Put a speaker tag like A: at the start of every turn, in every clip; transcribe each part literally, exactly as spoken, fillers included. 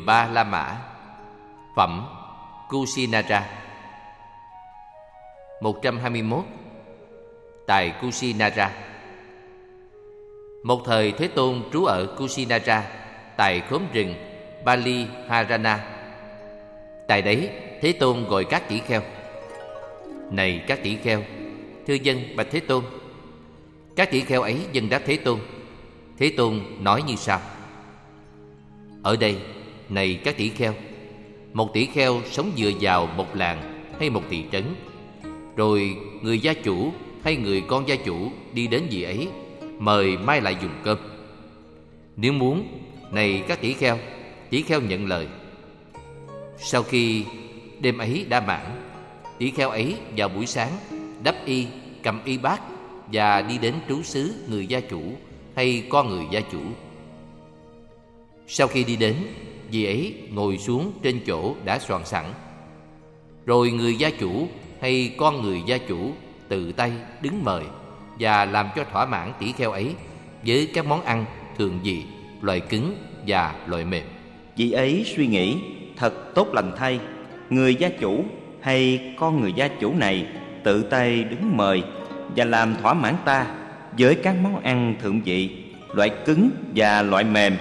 A: ba La Mã. Phẩm Kusinara. Một trăm hai mươi mốt. Tại Kusinara. Một thời Thế Tôn trú ở Kusinara, tại khóm rừng Bali Harana. Tại đấy Thế Tôn gọi các tỷ kheo: Này các tỷ kheo, thưa dân bạch Thế Tôn. Các tỷ kheo ấy dâng đáp Thế Tôn. Thế Tôn nói như sau: Ở đây, này các tỷ kheo, một tỷ kheo sống dựa vào một làng hay một thị trấn. Rồi người gia chủ hay người con gia chủ đi đến vị ấy, mời mai lại dùng cơm. Nếu muốn, này các tỷ kheo, tỷ kheo nhận lời. Sau khi đêm ấy đã mãn, tỷ kheo ấy vào buổi sáng đắp y, cầm y bát và đi đến trú xứ người gia chủ hay con người gia chủ. Sau khi đi đến, vị ấy ngồi xuống trên chỗ đã soạn sẵn. Rồi người gia chủ hay con người gia chủ tự tay đứng mời và làm cho thỏa mãn tỷ kheo ấy với các món ăn thường vị, loại cứng và loại mềm.
B: Vị ấy suy nghĩ: thật tốt lành thay, người gia chủ hay con người gia chủ này tự tay đứng mời và làm thỏa mãn ta với các món ăn thượng vị, loại cứng và loại mềm.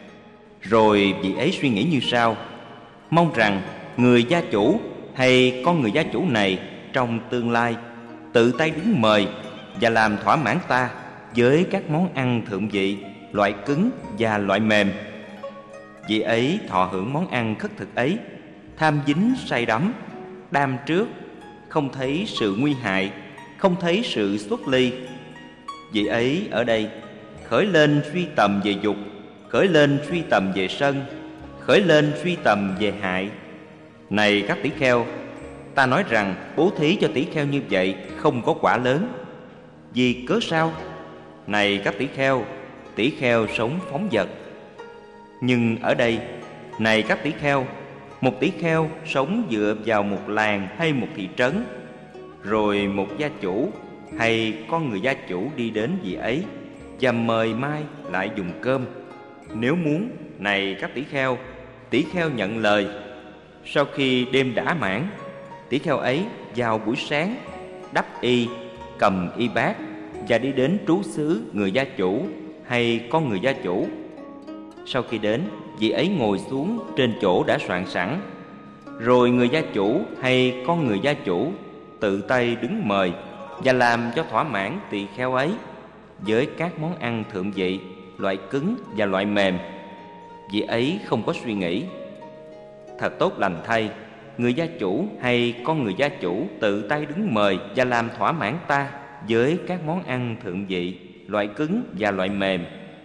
B: Rồi vị ấy suy nghĩ như sau: mong rằng người gia chủ hay con người gia chủ này trong tương lai tự tay đứng mời và làm thỏa mãn ta với các món ăn thượng vị, loại cứng và loại mềm. Vị ấy thọ hưởng món ăn khất thực ấy, tham dính say đắm, đam trước, không thấy sự nguy hại, không thấy sự xuất ly. Vị ấy ở đây khởi lên suy tầm về dục, khởi lên suy tầm về sân, khởi lên suy tầm về hại. Này các tỷ kheo, ta nói rằng bố thí cho tỷ kheo như vậy không có quả lớn. Vì cớ sao? Này các tỷ kheo, tỷ kheo sống phóng dật. Nhưng ở đây, này các tỷ kheo, một tỷ kheo sống dựa vào một làng hay một thị trấn. Rồi một gia chủ hay con người gia chủ đi đến vị ấy và mời mai lại dùng cơm. Nếu muốn, này các tỷ kheo, tỷ kheo nhận lời. Sau khi đêm đã mãn, tỷ kheo ấy vào buổi sáng đắp y, cầm y bát và đi đến trú xứ người gia chủ hay con người gia chủ. Sau khi đến, vị ấy ngồi xuống trên chỗ đã soạn sẵn. Rồi người gia chủ hay con người gia chủ tự tay đứng mời và làm cho thỏa mãn tỳ kheo ấy với các món ăn thượng vị, loại cứng và loại mềm. Vị ấy không có suy nghĩ: thật tốt lành thay, người gia chủ hay con người gia chủ tự tay đứng mời và làm thỏa mãn ta với các món ăn thượng vị, loại cứng và loại mềm.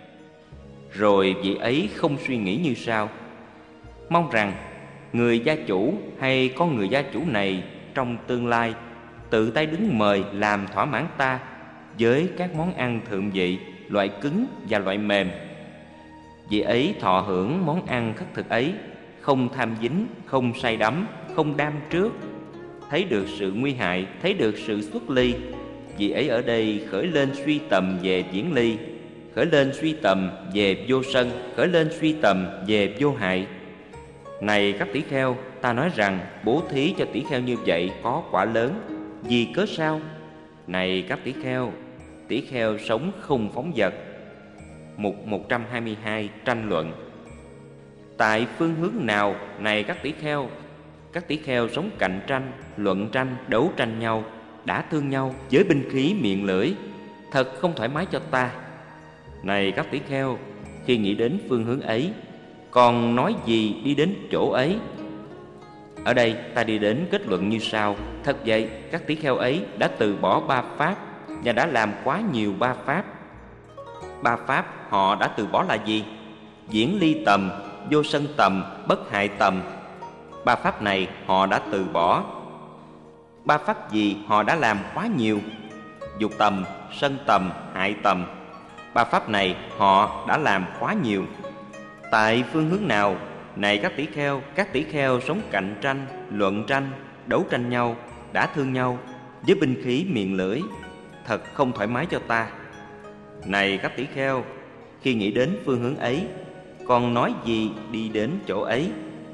B: Rồi vị ấy không suy nghĩ như sau: mong rằng người gia chủ hay con người gia chủ này trong tương lai tự tay đứng mời làm thỏa mãn ta với các món ăn thượng vị, loại cứng và loại mềm. Vị ấy thọ hưởng món ăn khất thực ấy, không tham dính, không say đắm, không đam trước, thấy được sự nguy hại, thấy được sự xuất ly. Vị ấy ở đây khởi lên suy tầm về viễn ly, khởi lên suy tầm về vô sân, khởi lên suy tầm về vô hại. Này các tỷ kheo, ta nói rằng bố thí cho tỷ kheo như vậy có quả lớn. Vì cớ sao? Này các tỷ kheo, tỷ kheo sống không phóng dật. Mục một trăm hai mươi hai, tranh luận. Tại phương hướng nào, này các tỷ kheo, các tỷ kheo sống cạnh tranh, luận tranh, đấu tranh nhau, đã thương nhau với binh khí miệng lưỡi, thật không thoải mái cho ta. Này các tỷ kheo, khi nghĩ đến phương hướng ấy, còn nói gì đi đến chỗ ấy? Ở đây ta đi đến kết luận như sau: thật vậy, các tỷ kheo ấy đã từ bỏ ba pháp và đã làm quá nhiều ba pháp. Ba pháp họ đã từ bỏ là gì? Viễn ly tầm, vô sân tầm, bất hại tầm. Ba pháp này họ đã từ bỏ. Ba pháp gì họ đã làm quá nhiều? Dục tầm, sân tầm, hại tầm. Ba pháp này họ đã làm quá nhiều. Tại phương hướng nào, này các tỷ kheo, các tỷ kheo sống cạnh tranh, luận tranh, đấu tranh nhau, đã thương nhau với binh khí miệng lưỡi, thật không thoải mái cho ta. Này các tỷ kheo, khi nghĩ đến phương hướng ấy, Còn nói gì đi đến chỗ ấy?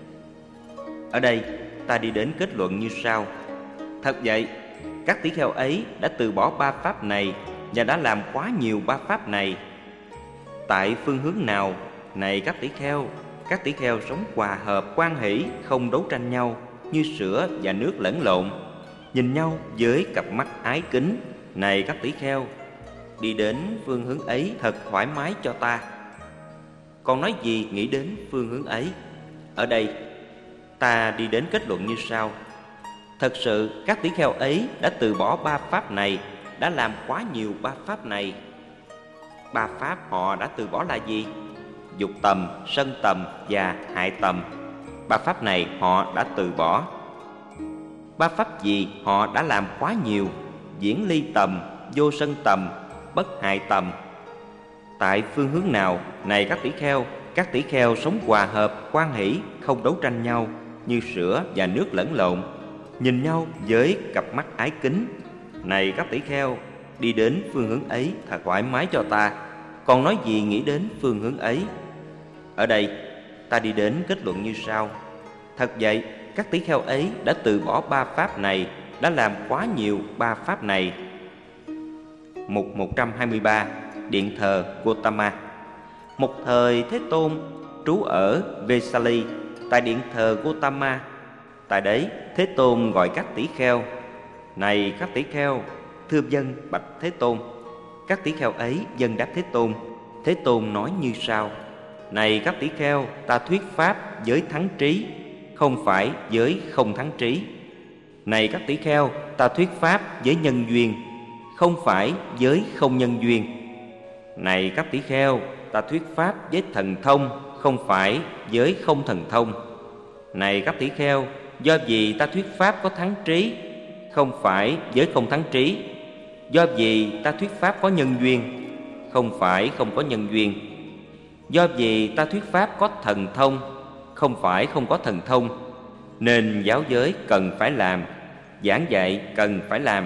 B: Ở đây ta đi đến kết luận như sau. Thật vậy, các tỷ kheo ấy đã từ bỏ ba pháp này và đã làm quá nhiều ba pháp này. Tại phương hướng nào, này các tỷ kheo, các tỷ kheo sống hòa hợp quan hỷ, không đấu tranh nhau, như sữa và nước lẫn lộn, nhìn nhau với cặp mắt ái kính. Này các tỷ kheo, đi đến phương hướng ấy thật thoải mái cho ta. Còn nói gì nghĩ đến phương hướng ấy? Ở đây ta đi đến kết luận như sau. Thật sự các tỷ kheo ấy đã từ bỏ ba pháp này, đã làm quá nhiều ba pháp này. Ba pháp họ đã từ bỏ là gì? Dục tầm, sân tầm và hại tầm. Ba pháp này họ đã từ bỏ. Ba pháp gì họ đã làm quá nhiều? Diễn ly tầm, vô sân tầm, bất hại tầm. Tại phương hướng nào, này các tỷ kheo, các tỷ kheo sống hòa hợp quan hỷ, không đấu tranh nhau, như sữa và nước lẫn lộn, nhìn nhau với cặp mắt ái kính. Này các tỷ kheo, đi đến phương hướng ấy thật thoải mái cho ta. Còn nói gì nghĩ đến phương hướng ấy? Ở đây ta đi đến kết luận như sau. Thật vậy, các tỷ kheo ấy đã từ bỏ ba pháp này, đã làm quá nhiều ba pháp này. Mục một trăm hai mươi ba, Điện thờ Gotama. Một thời Thế Tôn trú ở Vesali, tại điện thờ Gotama. Tại đấy Thế Tôn gọi các tỷ kheo. Này các tỷ kheo, thưa vâng bạch Thế Tôn. Các tỷ kheo ấy vâng đáp Thế Tôn. Thế Tôn nói như sau. Này các tỷ kheo, ta thuyết pháp với thắng trí, không phải với không thắng trí. Này các tỷ kheo, ta thuyết pháp với nhân duyên, không phải với không nhân duyên. Này các tỷ kheo, ta thuyết pháp với thần thông, không phải với không thần thông. Này các tỷ kheo, do vì ta thuyết pháp có thắng trí, không phải với không thắng trí. Do vì ta thuyết pháp có nhân duyên, không phải không có nhân duyên. Do vì ta thuyết pháp có thần thông, không phải không có thần thông, nên giáo giới cần phải làm, giảng dạy cần phải làm.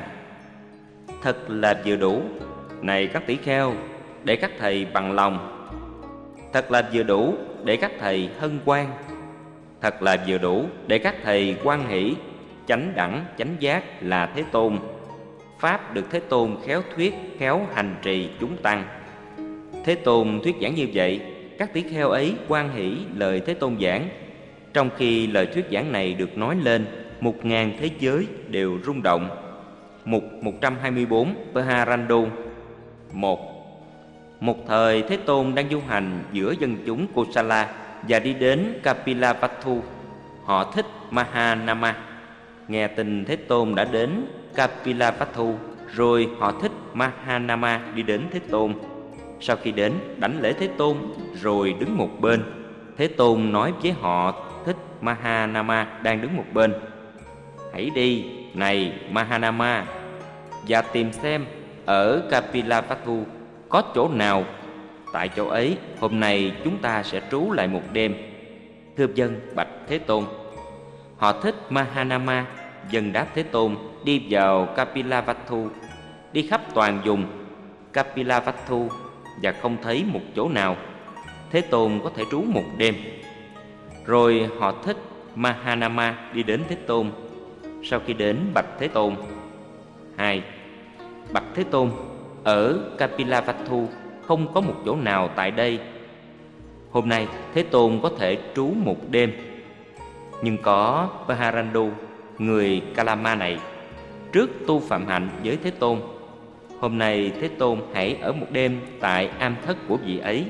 B: Thật là vừa đủ, này các tỷ kheo, để các thầy bằng lòng. Thật là vừa đủ để các thầy hân hoan. Thật là vừa đủ để các thầy hoan hỷ. Chánh đẳng chánh giác là Thế Tôn. Pháp được Thế Tôn khéo thuyết, khéo hành trì chúng tăng. Thế Tôn thuyết giảng như vậy, các tỷ kheo ấy hoan hỷ lời Thế Tôn giảng. Trong khi lời thuyết giảng này được nói lên, một ngàn thế giới đều rung động. Mục một trăm hai mươi bốn, Paharandu. Một. Một thời Thế Tôn đang du hành giữa dân chúng Kosala và đi đến Kapilavatthu. Họ thích Mahanama. Nghe tin Thế Tôn đã đến Kapilavatthu, rồi họ thích Mahanama đi đến Thế Tôn. Sau khi đến, đảnh lễ Thế Tôn rồi đứng một bên. Thế Tôn nói với họ thích Mahanama đang đứng một bên. Hãy đi, này Mahanama, và tìm xem ở Kapilavatthu có chỗ nào. Tại chỗ ấy, hôm nay chúng ta sẽ trú lại một đêm. Thưa vâng bạch Thế Tôn. Họ thích Mahanama vâng đáp Thế Tôn, đi vào Kapilavatthu, đi khắp toàn vùng Kapilavatthu và không thấy một chỗ nào Thế Tôn có thể trú một đêm. Rồi họ thích Mahanama đi đến Thế Tôn. Sau khi đến bạch Thế Tôn. Hai. Bạch Thế Tôn, ở Kapilavatthu không có một chỗ nào tại đây. Hôm nay Thế Tôn có thể trú một đêm. Nhưng có Paharandu, người Kalama này, trước tu phạm hạnh với Thế Tôn. Hôm nay Thế Tôn hãy ở một đêm tại am thất của vị ấy.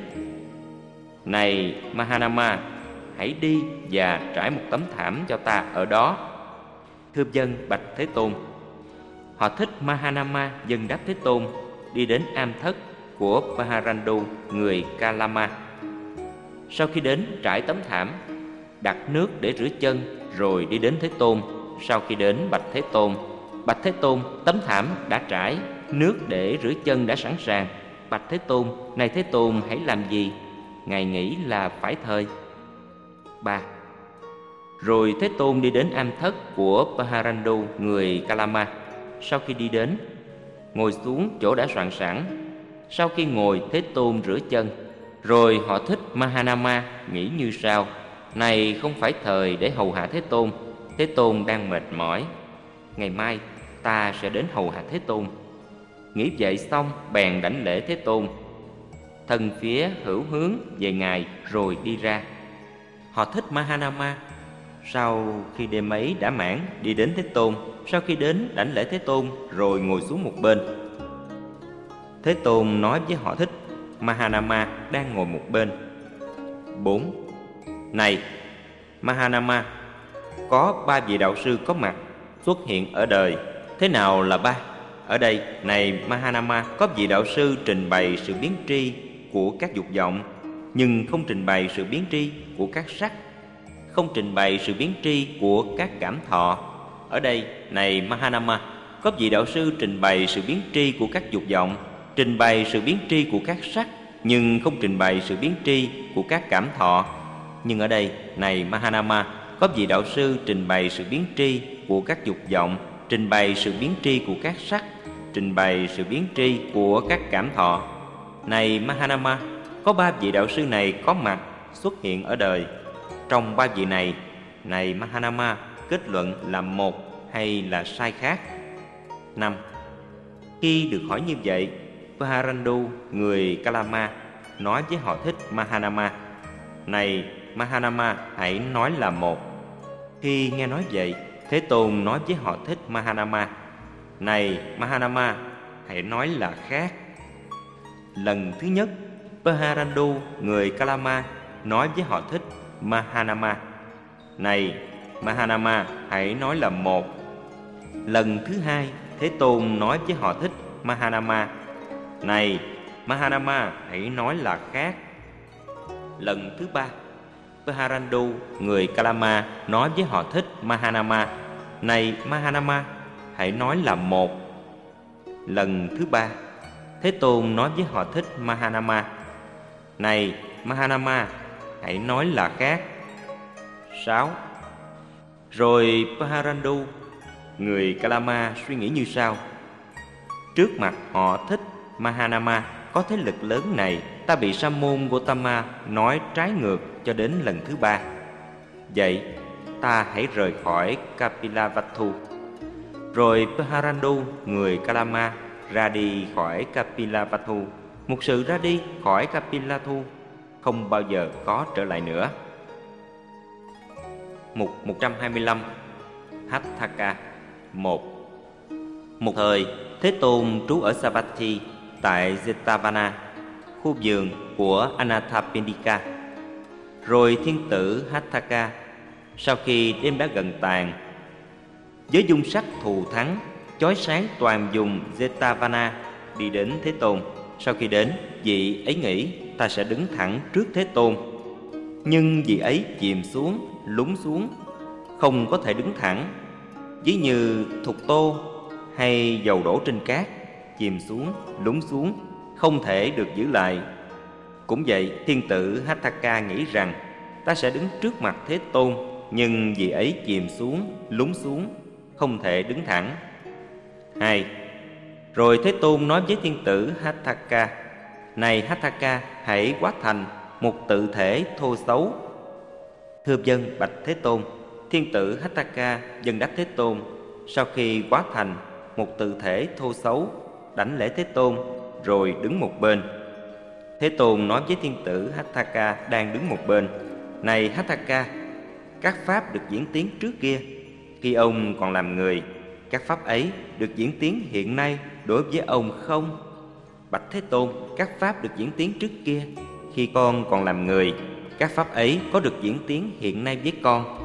B: Này Mahanama, hãy đi và trải một tấm thảm cho ta ở đó. Thưa vâng bạch Thế Tôn. Họ thích Mahanama vâng đáp Thế Tôn, đi đến am thất của Paharandu, người Kalama. Sau khi đến trải tấm thảm, đặt nước để rửa chân, rồi đi đến Thế Tôn. Sau khi đến bạch Thế Tôn. Bạch Thế Tôn, tấm thảm đã trải, nước để rửa chân đã sẵn sàng. Bạch Thế Tôn, này Thế Tôn hãy làm gì? Ngài nghĩ là phải thời. Ba. Rồi Thế Tôn đi đến am thất của Paharandu, người Kalama. Sau khi đi đến, ngồi xuống chỗ đã soạn sẵn. Sau khi ngồi, Thế Tôn rửa chân, Rồi họ thích Mahanama nghĩ như sau: này không phải thời để hầu hạ Thế Tôn. Thế Tôn đang mệt mỏi, ngày mai ta sẽ đến hầu hạ Thế Tôn. Nghĩ vậy xong bèn đảnh lễ Thế Tôn, thân phía hữu hướng về ngài rồi đi ra. Họ thích Mahanama sau khi đêm ấy đã mãn đi đến Thế Tôn. Sau khi đến đảnh lễ Thế Tôn rồi ngồi xuống một bên. Thế Tôn nói với họ thích Mahanama đang ngồi một bên: bốn. Này Mahanama, có ba vị đạo sư có mặt xuất hiện ở đời. Thế nào là ba? Ở đây, này Mahanama, có vị đạo sư trình bày sự biến tri của các dục vọng, nhưng không trình bày sự biến tri của các sắc, không trình bày sự biến tri của các cảm thọ. Ở đây, này Mahanama, có vị đạo sư trình bày sự biến tri của các dục vọng, trình bày sự biến tri của các sắc, nhưng không trình bày sự biến tri của các cảm thọ. Nhưng ở đây, này Mahanama, có vị đạo sư trình bày sự biến tri của các dục vọng, trình bày sự biến tri của các sắc, trình bày sự biến tri của các cảm thọ. Này Mahanama, có ba vị đạo sư này có mặt xuất hiện ở đời. Trong ba vị này, này Mahanama, kết luận là một hay là sai khác? Năm. Khi được hỏi như vậy, Paharandu, người Kalama, nói với họ thích Mahanama: này Mahanama, hãy nói là một. Khi nghe nói vậy, Thế Tôn nói với họ thích Mahanama: này Mahanama, hãy nói là khác. Lần thứ nhất, Paharandu, người Kalama, nói với họ thích Mahanama: này Mahanama, hãy nói là một. Lần thứ hai, Thế Tôn nói với họ thích Mahanama: này Mahanama, hãy nói là khác. Lần thứ ba, Paharandu, người Kalama, nói với họ thích Mahanama: này Mahanama, hãy nói là một. Lần thứ ba, Thế Tôn nói với họ thích Mahanama: này Mahanama, hãy nói là khác. Sáu. Rồi Paharandu, người Kalama, suy nghĩ như sau: trước mặt họ thích Mahanama có thế lực lớn này, ta bị Sa môn Gotama nói trái ngược cho đến lần thứ ba. Vậy ta hãy rời khỏi Kapilavatthu. Rồi Paharandu, người Kalama, ra đi khỏi Kapilavatthu. Một sự ra đi khỏi Kapilavatthu không bao giờ có trở lại nữa. Mục một trăm hai mươi lăm. Hatthaka. Một. Một thời, Thế Tôn trú ở Savatthi tại Jetavana, khu vườn của Anathapindika. Rồi thiên tử Hatthaka, sau khi đêm đã gần tàn, với dung sắc thù thắng chói sáng toàn vùng Jetavana, đi đến Thế Tôn. Sau khi đến, vị ấy nghĩ ta sẽ đứng thẳng trước Thế Tôn. Nhưng vị ấy chìm xuống, lún xuống, không có thể đứng thẳng, ví như thục tô hay dầu đổ trên cát, chìm xuống, lún xuống, không thể được giữ lại. Cũng vậy, thiên tử Hatthaka nghĩ rằng ta sẽ đứng trước mặt Thế Tôn, nhưng vị ấy chìm xuống, lún xuống, không thể đứng thẳng. Hai. Rồi Thế Tôn nói với thiên tử Hatthaka: này Hatthaka, hãy hóa thành một tự thể thô xấu. Thưa vâng, bạch Thế Tôn. Thiên tử Hatthaka dâng đáp Thế Tôn. Sau khi hóa thành một tự thể thô xấu, đảnh lễ Thế Tôn rồi đứng một bên. Thế Tôn nói với thiên tử Hatthaka đang đứng một bên: này Hatthaka, các pháp được diễn tiến trước kia khi ông còn làm người, các pháp ấy được diễn tiến hiện nay đối với ông không? Bạch Thế Tôn, các pháp được diễn tiến trước kia khi con còn làm người, các pháp ấy có được diễn tiến hiện nay với con?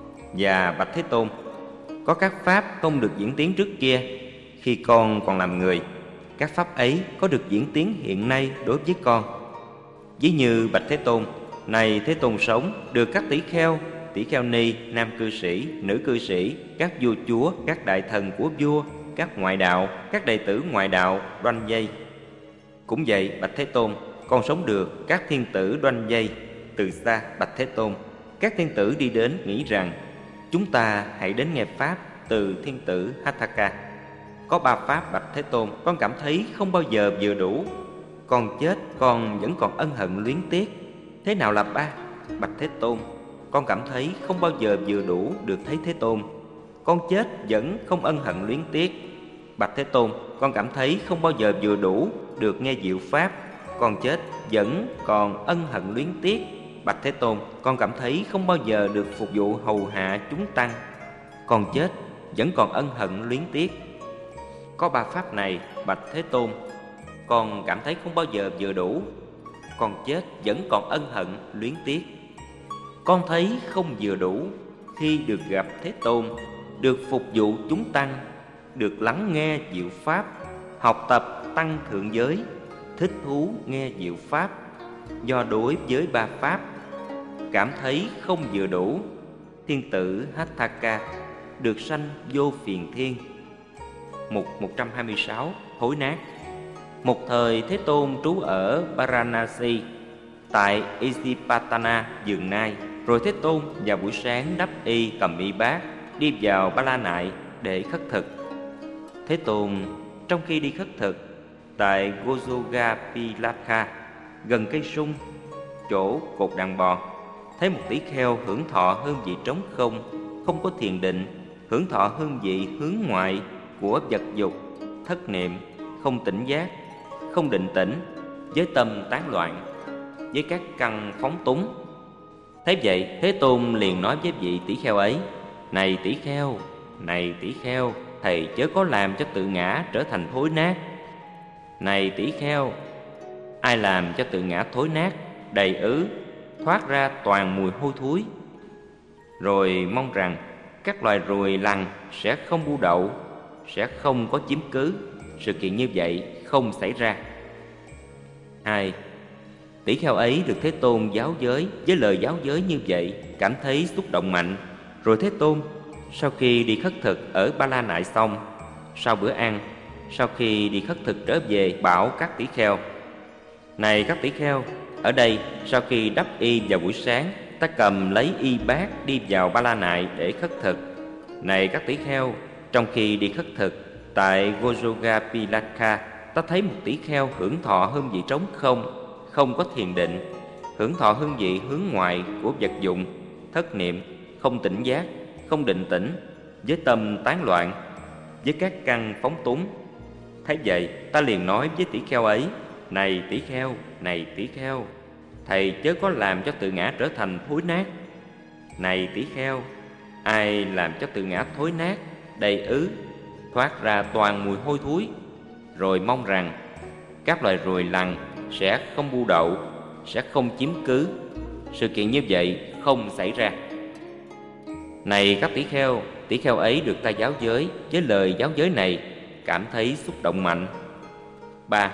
B: Và bạch Thế Tôn, có các pháp không được diễn tiến trước kia khi con còn làm người, các pháp ấy có được diễn tiến hiện nay đối với con? Ví như bạch Thế Tôn, này Thế Tôn sống được các tỷ kheo, tỷ kheo ni, nam cư sĩ, nữ cư sĩ, các vua chúa, các đại thần của vua, các ngoại đạo, các đệ tử ngoại đạo đoanh vây. Cũng vậy, bạch Thế Tôn, con sống được các thiên tử đoanh vây. Từ xa, bạch Thế Tôn, các thiên tử đi đến nghĩ rằng chúng ta hãy đến nghe pháp từ thiên tử Hatthaka. Có ba pháp, bạch Thế Tôn, con cảm thấy không bao giờ vừa đủ. Con chết con vẫn còn ân hận luyến tiếc. Thế nào là ba? Bạch Thế Tôn, con cảm thấy không bao giờ vừa đủ được thấy Thế Tôn. Con chết vẫn không ân hận luyến tiếc. Bạch Thế Tôn, con cảm thấy không bao giờ vừa đủ được nghe diệu pháp. Con chết vẫn còn ân hận luyến tiếc. Bạch Thế Tôn, con cảm thấy không bao giờ được phục vụ hầu hạ chúng tăng. Con chết vẫn còn ân hận luyến tiếc. Có ba pháp này, Bạch Thế Tôn, con cảm thấy không bao giờ vừa đủ. Con chết vẫn còn ân hận luyến tiếc. Con thấy không vừa đủ khi được gặp Thế Tôn, được phục vụ chúng tăng, được lắng nghe diệu pháp, học tập tăng thượng giới, thích thú nghe diệu pháp. Do đối với ba pháp cảm thấy không vừa đủ, thiên tử Hatthaka được sanh vô phiền thiên. Mục một trăm hai mươi sáu. Thối nát. Một thời Thế Tôn trú ở Varanasi tại Isipatana vườn Nai. Rồi Thế Tôn vào buổi sáng đắp y cầm y bát, đi vào Ba La Nại để khất thực. Thế Tôn trong khi đi khất thực tại Gojogapilakha, gần cây sung, chỗ cột đàn bò, thấy một tỷ kheo hưởng thọ hương vị trống không, không có thiền định, hưởng thọ hương vị hướng ngoại của vật dục, thất niệm, không tỉnh giác, không định tĩnh, với tâm tán loạn, với các căn phóng túng. Thế vậy Thế Tôn liền nói với vị tỷ kheo ấy: Này tỷ kheo, này tỷ kheo, thầy chớ có làm cho tự ngã trở thành thối nát. Này tỷ kheo, ai làm cho tự ngã thối nát, đầy ứ, thoát ra toàn mùi hôi thối, rồi mong rằng các loài ruồi lằn sẽ không bu đậu, sẽ không có chiếm cứ. Sự kiện như vậy không xảy ra. Hai, tỷ kheo ấy được Thế Tôn giáo giới với lời giáo giới như vậy, cảm thấy xúc động mạnh. Rồi Thế Tôn sau khi đi khất thực ở Ba La Nại xong, sau bữa ăn, sau khi đi khất thực trở về, bảo các tỷ kheo: Này các tỷ kheo, ở đây sau khi đắp y vào buổi sáng, ta cầm lấy y bát đi vào Ba La Nại để khất thực. Này các tỷ kheo, trong khi đi khất thực tại Gojogapilakha, ta thấy một tỷ kheo hưởng thọ hương vị trống không, không có thiền định, hưởng thọ hương vị hướng ngoại của vật dụng, thất niệm, không tỉnh giác, không định tĩnh, với tâm tán loạn, với các căn phóng túng. Thấy vậy, ta liền nói với tỷ kheo ấy: Này tỷ kheo, này tỷ kheo, thầy chớ có làm cho tự ngã trở thành thối nát. Này tỷ kheo, ai làm cho tự ngã thối nát, đầy ứ, thoát ra toàn mùi hôi thối, rồi mong rằng các loài ruồi lằn sẽ không bu đậu, sẽ không chiếm cứ. Sự kiện như vậy không xảy ra. Này các tỷ kheo, tỷ kheo ấy được ta giáo giới với lời giáo giới này, cảm thấy xúc động mạnh. Ba,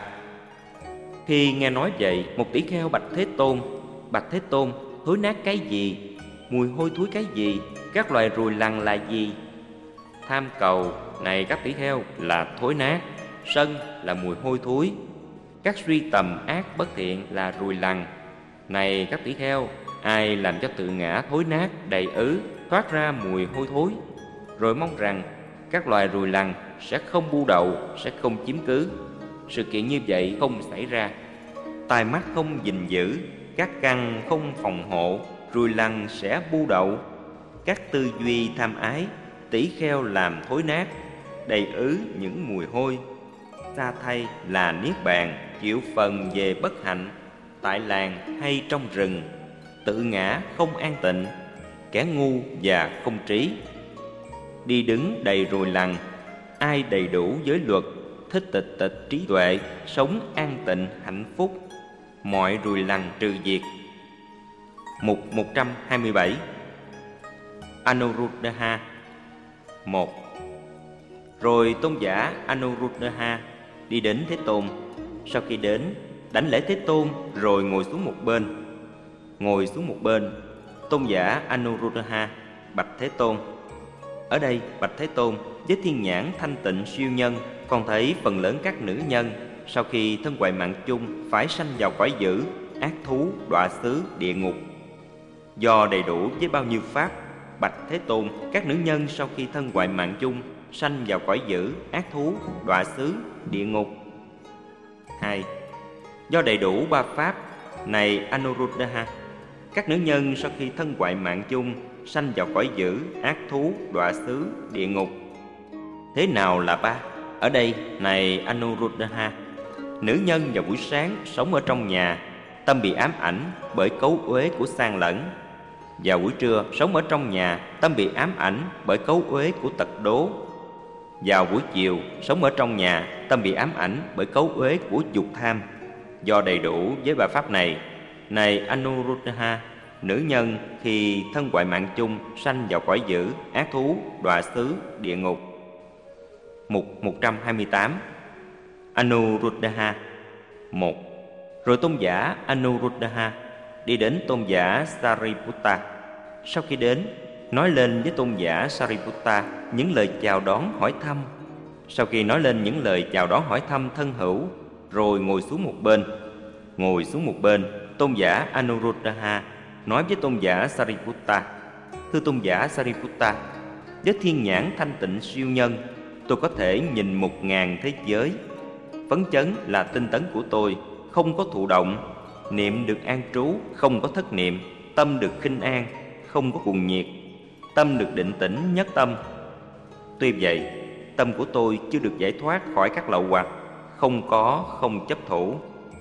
B: khi nghe nói vậy, một tỷ kheo bạch Thế Tôn: Bạch Thế Tôn, thối nát cái gì? Mùi hôi thối cái gì? Các loài ruồi lằn là gì? Tham cầu, này các tỷ kheo, là thối nát. Sân là mùi hôi thối. Các suy tầm ác bất thiện là ruồi lằn. Này các tỷ kheo, ai làm cho tự ngã thối nát, đầy ứ, thoát ra mùi hôi thối, rồi mong rằng các loài ruồi lằn sẽ không bu đậu, sẽ không chiếm cứ. Sự kiện như vậy không xảy ra. Tai mắt không gìn giữ, các căn không phòng hộ, ruồi lằn sẽ bu đậu. Các tư duy tham ái, tỷ kheo làm thối nát, đầy ứ những mùi hôi. Xa thay là niết bàn, chịu phần về bất hạnh, tại làng hay trong rừng, tự ngã không an tịnh, kẻ ngu và không trí. Đi đứng đầy ruồi lằn, ai đầy đủ giới luật, thích tịch tịch trí tuệ, sống an tịnh hạnh phúc, mọi ruồi lằn trừ diệt. Mục một trăm hai mươi bảy. Anuruddha. Một. Rồi tôn giả Anuruddha đi đến Thế Tôn. Sau khi đến, đảnh lễ Thế Tôn rồi ngồi xuống một bên. Ngồi xuống một bên, tôn giả Anuruddha bạch Thế Tôn: Ở đây bạch Thế Tôn, với thiên nhãn thanh tịnh siêu nhân, con thấy phần lớn các nữ nhân sau khi thân hoại mạng chung phải sanh vào cõi dữ, ác thú, đọa xứ, địa ngục. Do đầy đủ với bao nhiêu pháp, bạch Thế Tôn, các nữ nhân sau khi thân hoại mạng chung sanh vào cõi dữ, ác thú, đọa xứ, địa ngục. Hai. Do đầy đủ ba pháp, này Anuruddha, các nữ nhân sau khi thân hoại mạng chung sanh vào cõi dữ, ác thú, đọa xứ, địa ngục. Thế nào là ba? Ở đây, này Anuruddha, nữ nhân vào buổi sáng sống ở trong nhà, tâm bị ám ảnh bởi cấu uế của sang lẫn. Vào buổi trưa sống ở trong nhà, tâm bị ám ảnh bởi cấu uế của tật đố. Vào buổi chiều sống ở trong nhà, tâm bị ám ảnh bởi cấu uế của dục tham. Do đầy đủ với ba pháp này, này Anuruddha, nữ nhân khi thân hoại mạng chung sanh vào cõi dữ, ác thú, đọa xứ, địa ngục. Mục một trăm hai mươi tám. Anuruddha. Một. Rồi tôn giả Anuruddha đi đến tôn giả Sariputta. Sau khi đến, nói lên với tôn giả Sariputta những lời chào đón hỏi thăm. Sau khi nói lên những lời chào đón hỏi thăm thân hữu, rồi ngồi xuống một bên. Ngồi xuống một bên, tôn giả Anuruddha nói với tôn giả Sariputta: Thưa tôn giả Sariputta, với thiên nhãn thanh tịnh siêu nhân, tôi có thể nhìn một ngàn thế giới. Phấn chấn là tinh tấn của tôi, không có thụ động. Niệm được an trú, không có thất niệm. Tâm được khinh an, không có cuồng nhiệt. Tâm được định tĩnh, nhất tâm. Tuy vậy, tâm của tôi chưa được giải thoát khỏi các lậu hoặc, không có, không chấp thủ.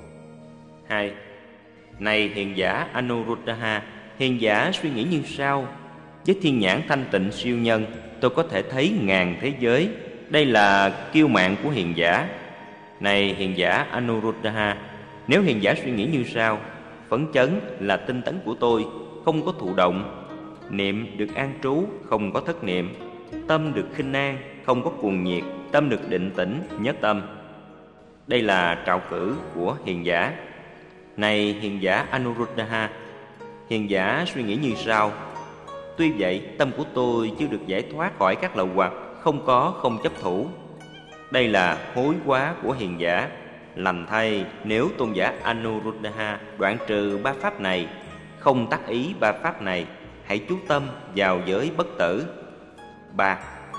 B: Hai. Này hiền giả Anuruddha, hiền giả suy nghĩ như sau: với thiên nhãn thanh tịnh siêu nhân, tôi có thể thấy ngàn thế giới. Đây là kiêu mạn của hiền giả. Này hiền giả Anuruddha, nếu hiền giả suy nghĩ như sau: phấn chấn là tinh tấn của tôi, không có thụ động. Niệm được an trú, không có thất niệm. Tâm được khinh an, không có cuồng nhiệt. Tâm được định tĩnh, nhất tâm. Đây là trạo cử của hiền giả. Này hiền giả Anuruddha, hiền giả suy nghĩ như sau: tuy vậy, tâm của tôi chưa được giải thoát khỏi các lậu hoặc, không có, không chấp thủ. Đây là hối hóa của hiền giả. Lành thay, nếu tôn giả Anuruddha đoạn trừ ba pháp này, không tác ý ba pháp này, hãy chú tâm vào giới bất tử. Ba.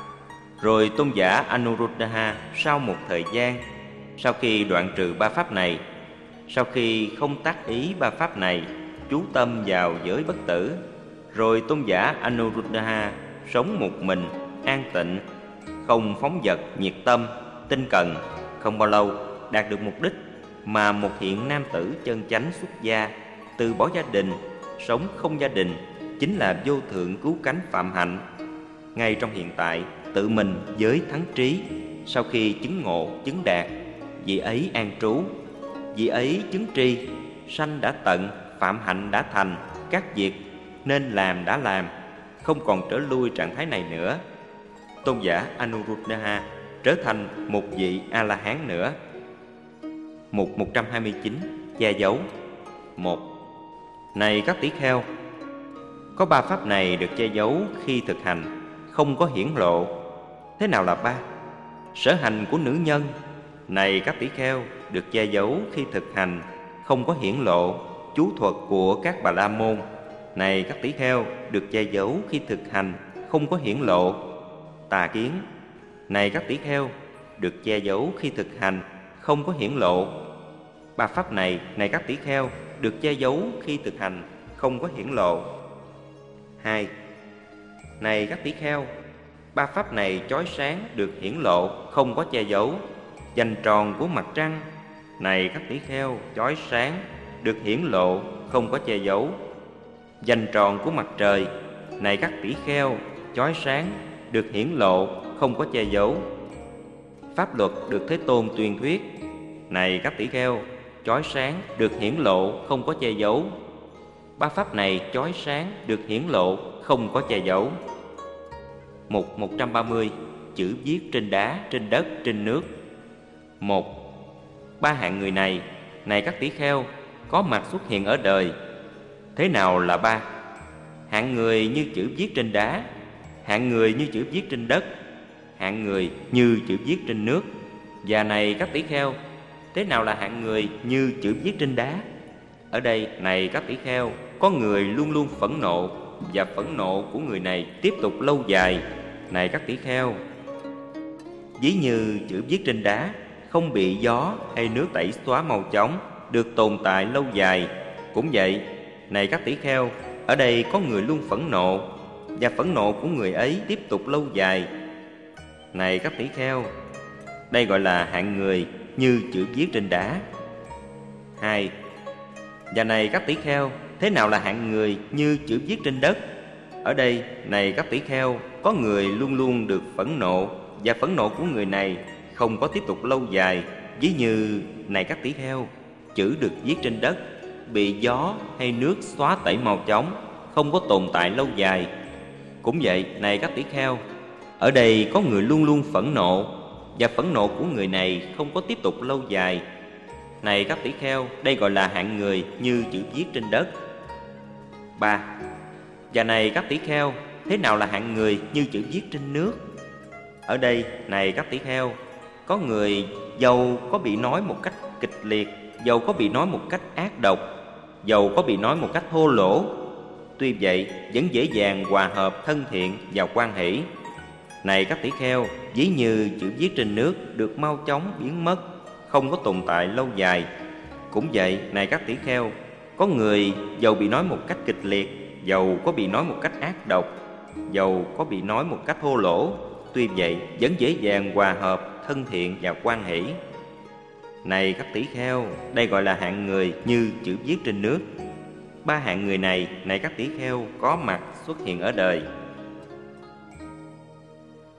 B: Rồi tôn giả Anuruddha sau một thời gian, sau khi đoạn trừ ba pháp này, sau khi không tác ý ba pháp này, chú tâm vào giới bất tử, rồi tôn giả Anuruddha sống một mình, an tịnh, không phóng dật, nhiệt tâm, tinh cần. Không bao lâu đạt được mục đích mà một hiện nam tử chân chánh xuất gia, từ bỏ gia đình, sống không gia đình, chính là vô thượng cứu cánh phạm hạnh. Ngay trong hiện tại, tự mình giới thắng trí. Sau khi chứng ngộ, chứng đạt, vị ấy an trú, vị ấy chứng tri. Sanh đã tận, phạm hạnh đã thành, các việc nên làm đã làm, không còn trở lui trạng thái này nữa. Tôn giả Anuruddha trở thành một vị A-la-hán nữa. Mục một trăm hai mươi chín. Che giấu. Một. Này các tỷ kheo, có ba pháp này được che giấu khi thực hành, không có hiển lộ. Thế nào là ba? Sở hành của nữ nhân, này các tỷ kheo, được che giấu khi thực hành, không có hiển lộ. Chú thuật của các bà la môn, này các tỷ kheo, được che giấu khi thực hành, không có hiển lộ. Tà kiến, này các tỷ kheo, được che giấu khi thực hành, không có hiển lộ. Ba pháp này, này các tỷ kheo, được che giấu khi thực hành, không có hiển lộ. Hai. Này các tỷ kheo, ba pháp này chói sáng, được hiển lộ, không có che giấu. Vành tròn của mặt trăng, này các tỷ kheo, chói sáng, được hiển lộ, không có che giấu. Vành tròn của mặt trời, này các tỷ kheo, chói sáng, được hiển lộ, không có che giấu. Pháp luật được Thế Tôn tuyên thuyết, này các tỷ kheo, chói sáng, được hiển lộ, không có che giấu. Ba pháp này chói sáng, được hiển lộ, không có che giấu. Mục một trăm ba mươi. Chữ viết trên đá, trên đất, trên nước. Một. Ba hạng người này, này các tỷ kheo, có mặt xuất hiện ở đời. Thế nào là ba? Hạng người như chữ viết trên đá, hạng người như chữ viết trên đất, hạng người như chữ viết trên nước. Và này các tỷ kheo, thế nào là hạng người như chữ viết trên đá? Ở đây, này các tỷ kheo, có người luôn luôn phẫn nộ, và phẫn nộ của người này tiếp tục lâu dài. Này các tỷ kheo, ví như chữ viết trên đá, không bị gió hay nước tẩy xóa mau chóng, được tồn tại lâu dài. Cũng vậy, này các tỷ kheo, ở đây có người luôn phẫn nộ, và phẫn nộ của người ấy tiếp tục lâu dài. Này các tỷ kheo, đây gọi là hạng người như chữ viết trên đá. Hai. Và này các tỷ kheo, thế nào là hạng người như chữ viết trên đất? Ở đây, này các tỷ kheo, có người luôn luôn được phẫn nộ, và phẫn nộ của người này không có tiếp tục lâu dài. Ví như, này các tỷ kheo, chữ được viết trên đất bị gió hay nước xóa tẩy mau chóng, không có tồn tại lâu dài. Cũng vậy, này các tỷ kheo, ở đây có người luôn luôn phẫn nộ, và phẫn nộ của người này không có tiếp tục lâu dài. Này các tỷ kheo, đây gọi là hạng người như chữ viết trên đất. Ba. Và này các tỷ kheo, thế nào là hạng người như chữ viết trên nước? Ở đây, này các tỷ kheo, có người dầu có bị nói một cách kịch liệt, dầu có bị nói một cách ác độc, dầu có bị nói một cách thô lỗ, tuy vậy vẫn dễ dàng hòa hợp, thân thiện và hoan hỷ. Này các tỷ kheo, ví như chữ viết trên nước được mau chóng biến mất, không có tồn tại lâu dài. Cũng vậy, này các tỷ kheo, có người dầu bị nói một cách kịch liệt, dầu có bị nói một cách ác độc, dầu có bị nói một cách thô lỗ, tuy vậy vẫn dễ dàng hòa hợp, thân thiện và hoan hỷ. Này các tỷ kheo, đây gọi là hạng người như chữ viết trên nước. Ba hạng người này, này các tỷ kheo, có mặt xuất hiện ở đời.